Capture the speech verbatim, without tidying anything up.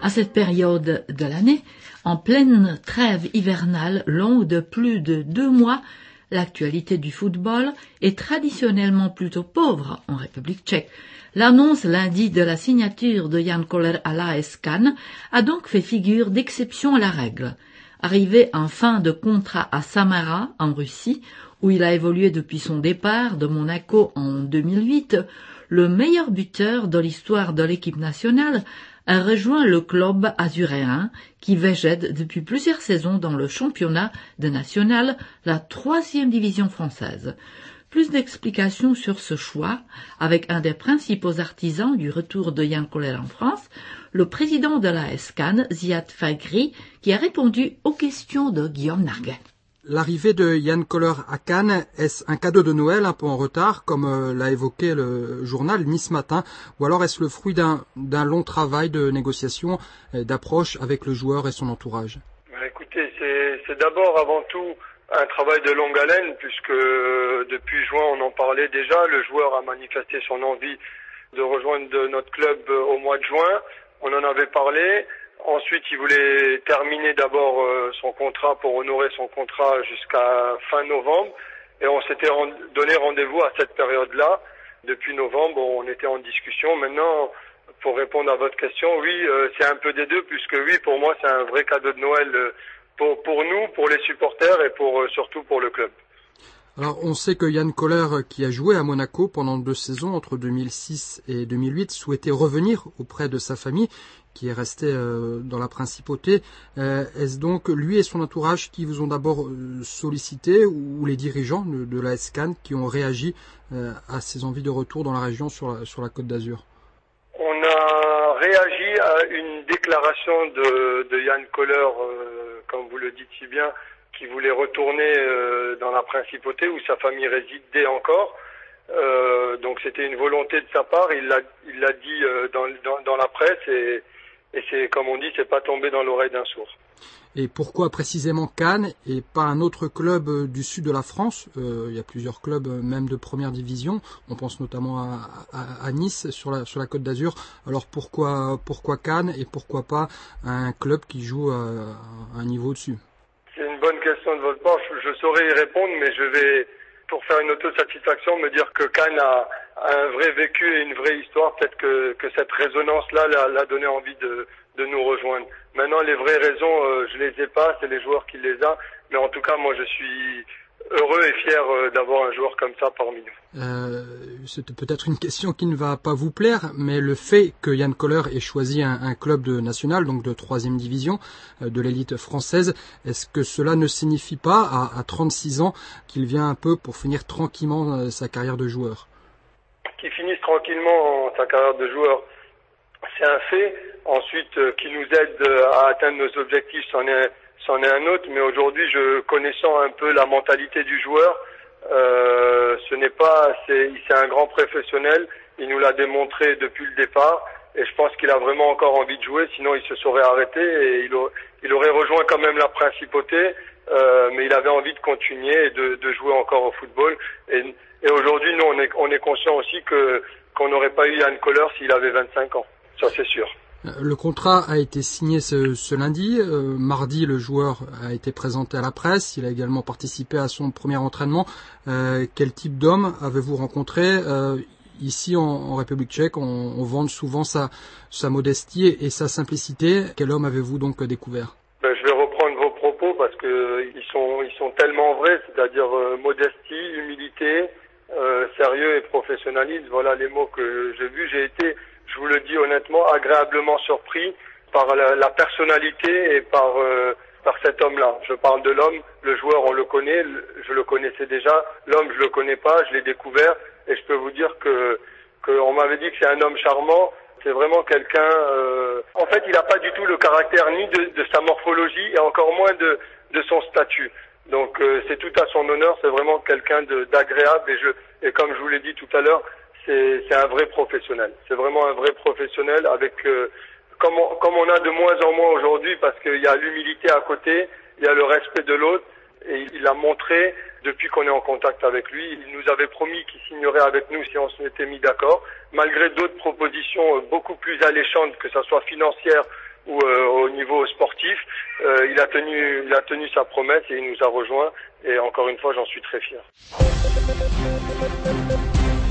À cette période de l'année, en pleine trêve hivernale longue de plus de deux mois, l'actualité du football est traditionnellement plutôt pauvre en République tchèque. L'annonce lundi de la signature de Jan Koller à l'A S Cannes a donc fait figure d'exception à la règle. Arrivé en fin de contrat à Samara, en Russie, où il a évolué depuis son départ de Monaco en deux mille huit, le meilleur buteur de l'histoire de l'équipe nationale a rejoint le club azuréen qui végète depuis plusieurs saisons dans le championnat de national, la troisième division française. Plus d'explications sur ce choix avec un des principaux artisans du retour de Jan Koller en France, le président de l'A S Cannes, Ziad Fagri, qui a répondu aux questions de Guillaume Narguet. L'arrivée de Jan Koller à Cannes, est-ce un cadeau de Noël un peu en retard, comme euh, l'a évoqué le journal Nice Matin, ou alors est-ce le fruit d'un, d'un long travail de négociation et d'approche avec le joueur et son entourage? Écoutez, c'est, c'est d'abord avant tout un travail de longue haleine, puisque depuis juin on en parlait déjà, le joueur a manifesté son envie de rejoindre notre club au mois de juin, on en avait parlé. Ensuite, il voulait terminer d'abord euh, son contrat pour honorer son contrat jusqu'à fin novembre. Et on s'était rend- donné rendez-vous à cette période-là. Depuis novembre, on était en discussion. Maintenant, pour répondre à votre question, oui, euh, c'est un peu des deux, puisque oui, pour moi, c'est un vrai cadeau de Noël euh, pour, pour nous, pour les supporters et pour euh, surtout pour le club. Alors, on sait que Jan Koller, qui a joué à Monaco pendant deux saisons, entre deux mille six et deux mille huit, souhaitait revenir auprès de sa famille, qui est restée euh, dans la principauté. Euh, est-ce donc lui et son entourage qui vous ont d'abord euh, sollicité, ou les dirigeants de, de l'A S Cannes qui ont réagi euh, à ces envies de retour dans la région sur la, sur la Côte d'Azur? On a réagi à une déclaration de, de Jan Koller, euh, comme vous le dites si bien, qui voulait retourner euh, dans la principauté où sa famille résidait encore. Euh, donc c'était une volonté de sa part, il l'a, il l'a dit euh, dans, dans, dans la presse et, et c'est, comme on dit, c'est pas tombé dans l'oreille d'un sourd. Et pourquoi précisément Cannes et pas un autre club euh, du sud de la France? euh, Il y a plusieurs clubs euh, même de première division, on pense notamment à, à, à Nice sur la, sur la Côte d'Azur. Alors pourquoi, pourquoi Cannes et pourquoi pas un club qui joue à, à un niveau au-dessus? C'est une bonne question de votre part, je, je saurais y répondre, mais je vais, pour faire une autosatisfaction, me dire que Cannes a, a un vrai vécu et une vraie histoire. Peut-être que, que cette résonance-là l'a, l'a donné envie de, de nous rejoindre. Maintenant, les vraies raisons, euh, je les ai pas, c'est les joueurs qui les ont. Mais en tout cas, moi, je suis heureux et fier euh, d'avoir un joueur comme ça parmi nous. Euh, c'était peut-être une question qui ne va pas vous plaire, mais le fait que Jan Koller ait choisi un, un club de national, donc de troisième division, euh, de l'élite française, est-ce que cela ne signifie pas, à, à trente-six ans, qu'il vient un peu pour finir tranquillement euh, sa carrière de joueur? Qu'il finisse tranquillement sa carrière de joueur, c'est un fait. Ensuite, euh, qui nous aide euh, à atteindre nos objectifs, c'en est, c'en est un autre. Mais aujourd'hui, je connaissant un peu la mentalité du joueur, euh, ce n'est pas, c'est, c'est un grand professionnel. Il nous l'a démontré depuis le départ, et je pense qu'il a vraiment encore envie de jouer. Sinon, il se serait arrêté et il, a, il aurait rejoint quand même la principauté. Euh, mais il avait envie de continuer et de, de jouer encore au football. Et, et aujourd'hui, nous, on est, on est conscient aussi que qu'on n'aurait pas eu Jan Koller s'il avait vingt-cinq ans. Ça, c'est sûr. Le contrat a été signé ce, ce lundi. Euh, mardi, le joueur a été présenté à la presse. Il a également participé à son premier entraînement. Euh, quel type d'homme avez-vous rencontré? euh, Ici, en, en République tchèque, on, on vante souvent sa, sa modestie et sa simplicité. Quel homme avez-vous donc découvert? Ben, je vais reprendre vos propos parce que ils sont, ils sont tellement vrais, c'est-à-dire euh, modestie, humilité, euh, sérieux et professionnalisme. Voilà les mots que j'ai vus. J'ai été, je vous le dis honnêtement, agréablement surpris par la, la personnalité et par euh, par cet homme-là. Je parle de l'homme, le joueur on le connaît, je le connaissais déjà. L'homme je le connais pas, je l'ai découvert et je peux vous dire que qu'on m'avait dit que c'est un homme charmant. C'est vraiment quelqu'un. Euh... En fait, il n'a pas du tout le caractère ni de, de sa morphologie et encore moins de de son statut. Donc euh, c'est tout à son honneur. C'est vraiment quelqu'un de, d'agréable et je et comme je vous l'ai dit tout à l'heure. C'est, c'est un vrai professionnel. C'est vraiment un vrai professionnel avec, euh, comme, on, comme on a de moins en moins aujourd'hui, parce qu'il y a l'humilité à côté, il y a le respect de l'autre, et il a montré depuis qu'on est en contact avec lui. Il nous avait promis qu'il signerait avec nous si on se mettait mis d'accord, malgré d'autres propositions beaucoup plus alléchantes, que ce soit financières ou euh, au niveau sportif. Euh, il a tenu, il a tenu sa promesse et il nous a rejoints. Et encore une fois, j'en suis très fier.